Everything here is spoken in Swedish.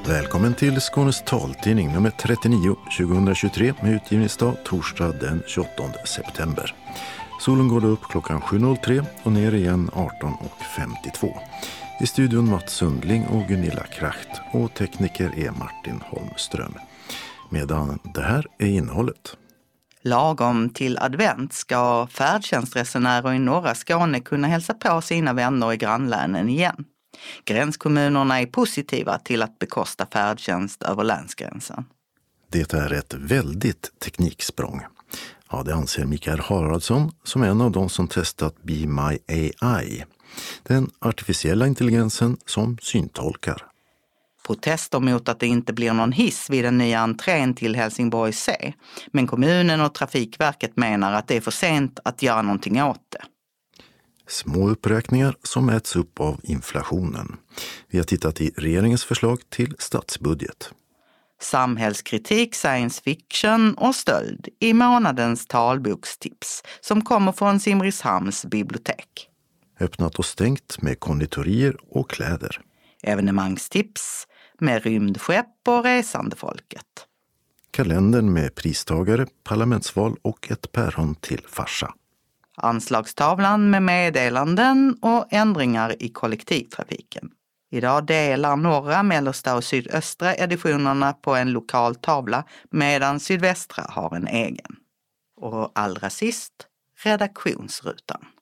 Välkommen till Skånes taltidning nummer 39 2023 med utgivningsdag torsdag den 28 september. Solen går upp klockan 7.03 och ner igen 18.52. I studion Mats Sundling och Gunilla Kracht och tekniker är Martin Holmström. Medan det här är innehållet. Lagom till advent ska färdtjänstresenärer i norra Skåne kunna hälsa på sina vänner i grannlänen igen. Gränskommunerna är positiva till att bekosta färdtjänst över länsgränsen. Det är ett väldigt tekniksprång. Ja, det anser Mikael Haraldsson som en av de som testat Be My AI. Den artificiella intelligensen som syntolkar. Protester mot att det inte blir någon hiss vid den nya entrén till Helsingborg C. Men kommunen och Trafikverket menar att det är för sent att göra någonting åt det. Små uppräkningar som äts upp av inflationen. Vi har tittat i regeringens förslag till statsbudget. Samhällskritik, science fiction och stöld i månadens talbokstips som kommer från Simrishamns bibliotek. Öppnat och stängt med konditorier och kläder. Evenemangstips med rymdskepp och resandefolket. Kalendern med pristagare, parlamentsval och ett päron till farsa. Anslagstavlan med meddelanden och ändringar i kollektivtrafiken. Idag delar norra, mellersta och sydöstra editionerna på en lokal tavla medan sydvästra har en egen. Och allra sist, redaktionsrutan.